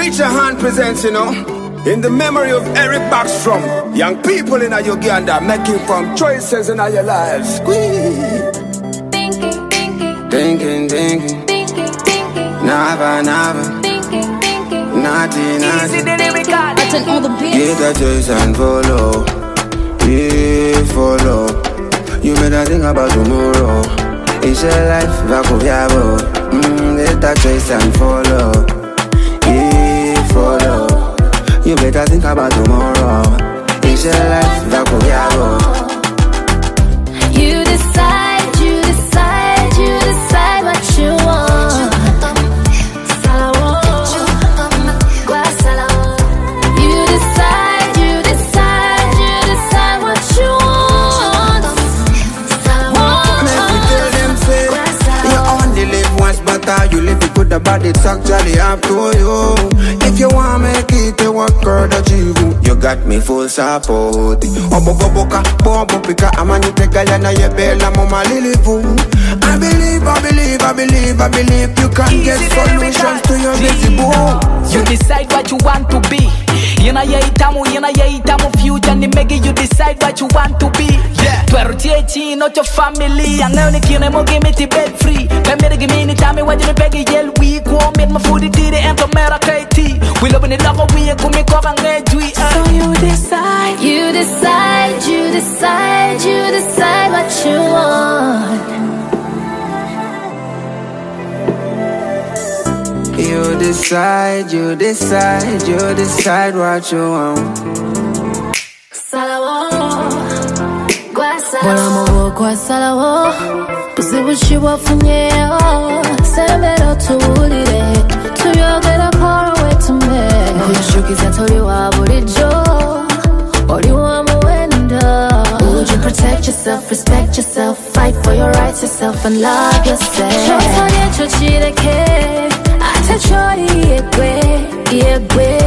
Reach a hand presents, in the memory of Eric Backstrom. Young people in Uganda making firm choices in your lives. Thinking. Never. Naughty. Get a choice and follow. Yeah, follow. You better think about tomorrow. It's your life, Vakuviabo. Get a choice and follow. Yeah, follow. You better think about tomorrow. It's your life, Vakuviabo. You decide what you want. You decide what you want. Make me tell them say, you only live once, but how you live it good about it's actually up to you. If you want make it, you work hard achieve. You got me full support. Obo boboka, bobo pika, amani teka yana yebela mama lilivu. I believe you can get solutions to your busy boo. You decide what you want to be. Yena ye itamu future ni megi. You decide what you want to be. Twerutieti not your family. And now nikine mo give me the bed free. Pemere give me ni tami wadi me pegi yel week. Womit ma food it and to mera kaiti. We love in the love we kumi kova ngejui. So you decide what you want. You decide what you want. Salawo, kwa salawo. Buzibushi wafunyeyo. Semero tuwulire. Tuyogera korowe tume. Kuyishukiza tori wa bulijo. Oli wa muwendo. Would you protect yourself, respect yourself, fight for your rights yourself and love yourself? Chotonye chochireke. Atachori yegwe.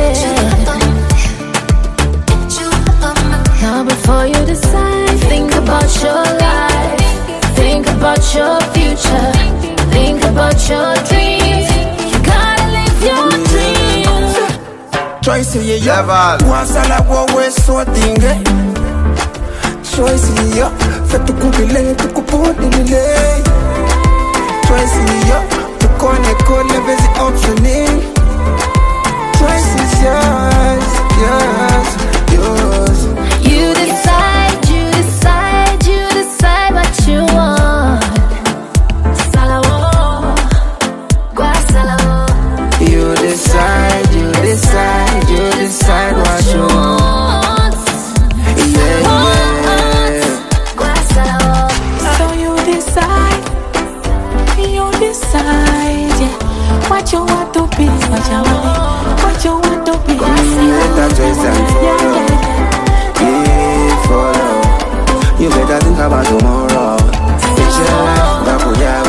Now before you decide, think about your life. Think about your future. Think about your dreams. You gotta live your dreams. Choice ye wasala wowe so dinge. Choice ye fetu kubile tukupodile. Choice ye tukone kole bezi optioning. Choice is yours. You decide what you want. Salawo, kwa salawo. You decide what you want. Yeah. Kwa salawo. So you decide what you want to be, what you want to be. Better choice and follow. Yeah, follow. You better think about tomorrow. It's your life,